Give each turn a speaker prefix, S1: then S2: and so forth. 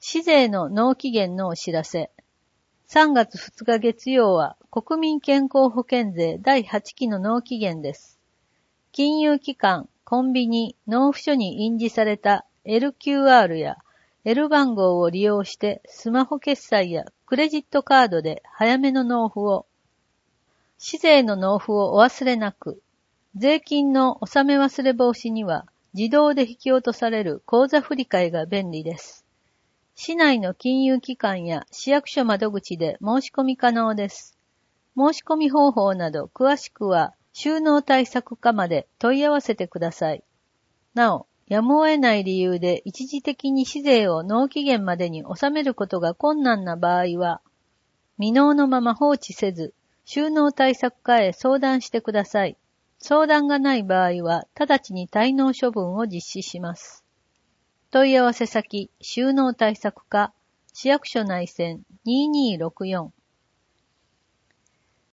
S1: 市税の納期限のお知らせ。3月2日月曜は国民健康保険税第8期の納期限です。金融機関、コンビニ、納付書に印字された LQR や L 番号を利用してスマホ決済やクレジットカードで早めの納付を。市税の納付をお忘れなく。税金の納め忘れ防止には自動で引き落とされる口座振替が便利です。市内の金融機関や市役所窓口で申し込み可能です。申し込み方法など詳しくは収納対策課まで問い合わせてください。なお、やむを得ない理由で一時的に市税を納期限までに納めることが困難な場合は、未納のまま放置せず、収納対策課へ相談してください。相談がない場合は、直ちに滞納処分を実施します。問い合わせ先、収納対策課、市役所内線2264